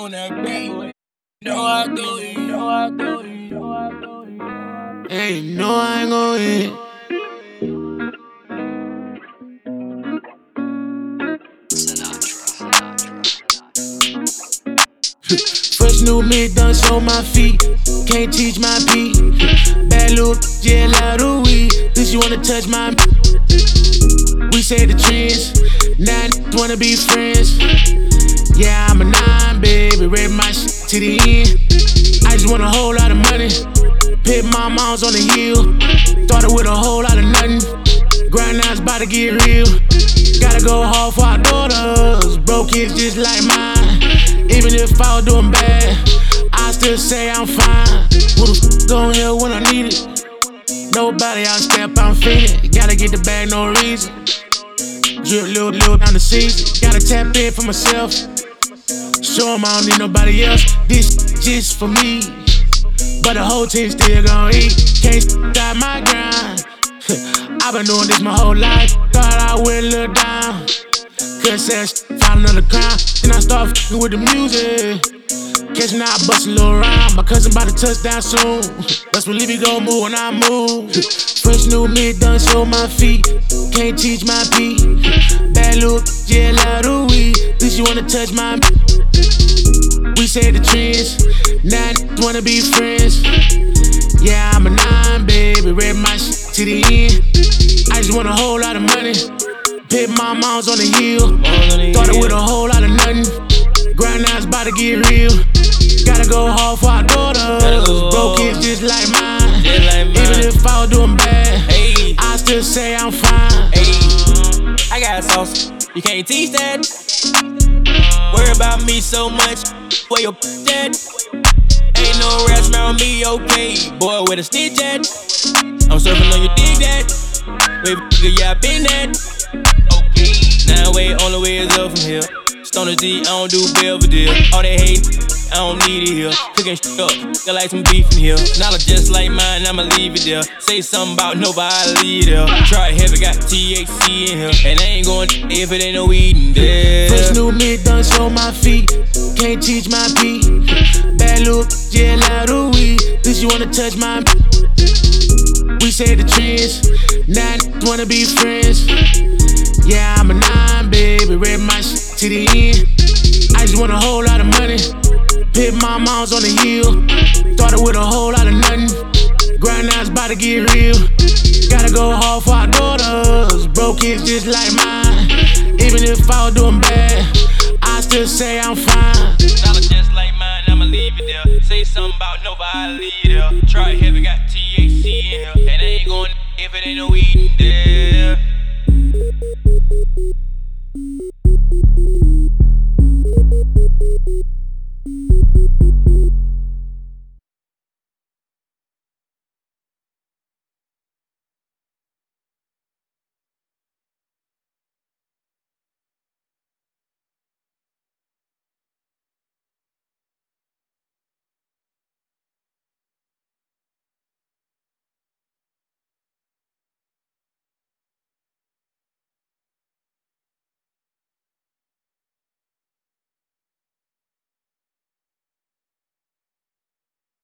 on that beat. Know I go in, know I go in, know I go in. Hey, no, I ain't gon' hit. Fresh new mid done show my feet. Can't teach my beat. Bad little yeah, loud of weed. This you wanna touch my. We say the trends. Now wanna be friends. Yeah, I'm a 9, baby. Read my shit to the end. I just want a whole lot of money. Pit my moms on the hill. Started with a whole lot of nothing. Grind now it's about to get real. Gotta go hard for our daughters. Broke kids just like mine. Even if I was doing bad, I still say I'm fine. Who the f gon' here when I need it? Nobody out step, I'm feeling. Gotta get the bag, no reason. Drip little down the season. Gotta tap in for myself. Show 'em I don't need nobody else. This just for me. But the whole team still gon' eat. Can't stop my grind. I've been doing this my whole life. Thought I would look down. Cause that found another crime. Then I start f***ing with the music. Catching out, bust a little rhyme. My cousin bout to touch down soon. Best believe he gon' move when I move. Fresh new mid done show my feet. Can't teach my beat. Bad look, yeah, loud of weed. This you wanna touch my. We say the trends. Now wanna be friends. Yeah, I'm a 9, baby. Read my shit to the end. I just want a whole lot of money. Pit my moms on the hill. Started with a whole lot of nothing. Grind now it's about to get real. Gotta go hard for our daughters. Broke kids just like mine. Even if I was doing bad, I still say I'm fine. I got sauce, you can't teach that. Worry about me so much, where your at? Ain't no rats around me, okay. Boy, where the stitch at? I'm surfing on your dig that. Wait, nigga, yeah, I been that. Okay, now wait, only way is up from here. Stoner D, I don't do Belvedere. All that hate, I don't need it here. Cooking shit up, got like some beef in here. Knowledge just like mine, I'ma leave it there. Say something about nobody, I leave there. Try heavy, got THC in here. And I ain't going if it ain't no weed in there. Fresh new mid done show my feet. Can't teach my beat. Bad look, yeah, loud of weed. This you wanna touch my. We say the trends. Now wanna be friends. Yeah, I'm a 9, baby. Read my shit to the end. I just want a whole lot of money. Pit my moms on the hill. Started with a whole lot of nothing. Grind now it's about to get real. Gotta go hard for our daughters. Broke kids just like mine. Even if I was doing bad, I still say I'm fine. Knowledge just like mine, I'ma leave it there. Say something about nobody, I leave there. Try heavy, got THC in here. And I ain't going if it ain't no weed in there.